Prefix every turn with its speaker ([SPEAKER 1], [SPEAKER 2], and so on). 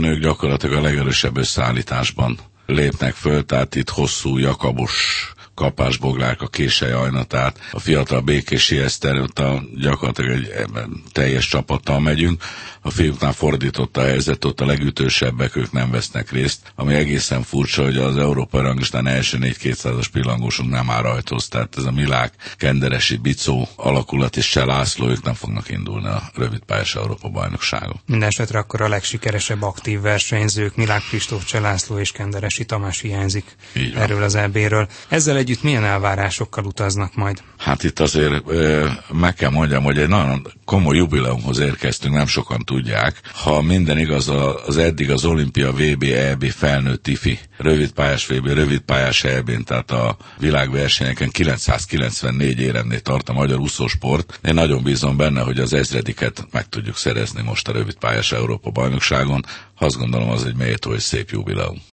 [SPEAKER 1] nők gyakorlatilag a legerősebb összeállításban lépnek föl, tehát itt hosszú jakabos kapásboglák, a késely ajnatát, a fiatal Békési Eszter, gyakorlatilag egy teljes csapattal megyünk. A fiúknál fordított a helyzet, ott a legütősebbek, ők nem vesznek részt, ami egészen furcsa, hogy az Európai ranglistán első 4-200-as pillangósunk nem áll rajthoz, tehát ez a Milák, Kenderesi, Bicó alakulat és Cseh László, ők nem fognak indulni a rövidpályás Európa-bajnokságon.
[SPEAKER 2] Mindenesetre akkor a legsikeresebb aktív versenyzők, Milák Kristóf, Cseh László és Kenderesi Tamás hiányzik erről az EB-ről. Ezzel együtt milyen elvárásokkal utaznak majd?
[SPEAKER 1] Hát itt azért meg kell mondjam, hogy egy nagyon komoly jubileumhoz érkeztünk, nem sokan tudják. Ha minden igaz, az eddig az olimpia, VB, EB, felnőtt ifi, rövidpályás VB, rövidpályás EB-n, tehát a világversenyeken 994 éremnél tart a magyar úszósport. Én nagyon bízom benne, hogy az ezrediket meg tudjuk szerezni most a rövidpályás Európa-bajnokságon. Azt gondolom, az egy méltó és szép jubileum.